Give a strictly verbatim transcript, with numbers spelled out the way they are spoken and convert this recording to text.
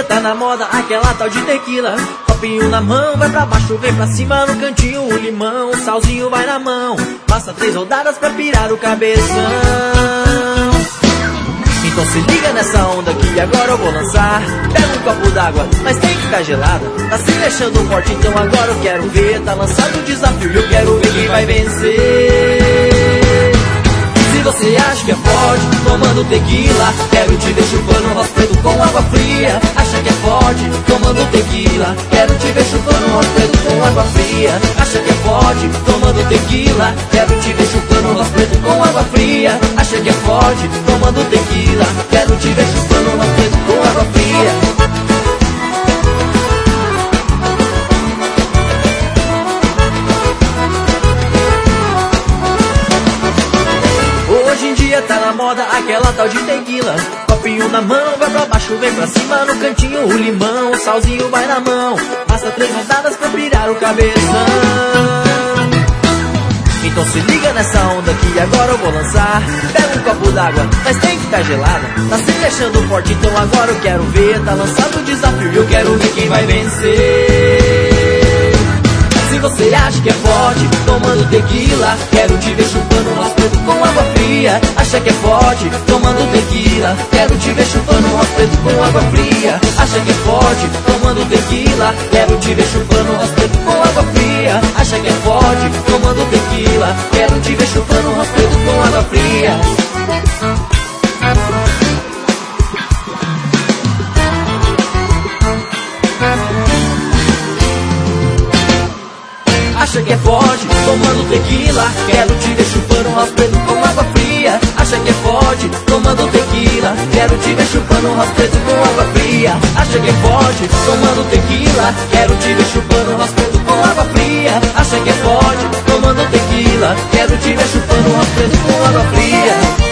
tá na moda aquela tal de tequila. Copinho na mão, vai pra baixo, vem pra cima no cantinho o limão. O salzinho vai na mão, passa três rodadas pra pirar o cabeção. Então se liga nessa onda que agora eu vou lançar. Pega um copo d'água, mas tem que ficar gelada. Tá se deixando forte, então agora eu quero ver. Tá lançado o desafio e eu quero ver quem vai vencer. Se você acha que é forte, tomando tequila, quero te ver chupando o rosto preto com água fria. Acha que é forte, tomando tequila, quero te ver chupando o rosto preto com água fria. Acha que é forte, tomando tequila, quero te ver chupando o rosto preto com água fria. Acha que é forte, tomando tequila, quero te ver chupando o rosto preto com água fria. Hoje em dia tá na moda aquela tal de tequila. Copinho na mão, vai pra baixo, vem pra cima no cantinho o limão. O salzinho vai na mão, basta três rodadas pra virar o cabeção. Então se liga nessa onda que agora eu vou lançar. Pega um copo d'água, mas tem que ficar gelada. Tá se deixando forte, então agora eu quero ver. Tá lançado o desafio e eu quero ver quem vai vencer. Se você acha que é forte, tomando tequila, quero te ver chupando o rosto preto com água fria. Acha que é forte, tomando tequila, quero te ver chupando o rosto preto com água fria. Acha que é forte, tomando tequila, quero te ver chupando o rosto preto com água fria. Acha que é forte, tomando tequila, quero te ver chupando o rosto preto com água fria. Acha que é forte, tomando tequila, quero te ver chupando o rosto preto com água fria. Acha que é forte, tomando tequila, quero te ver chupando o rosto preto com água fria. Acha que é forte, tomando tequila, quero te ver chupando o rosto preto com água fria. Acha que é forte, tomando tequila, quero te ver chupando o rosto preto com água fria.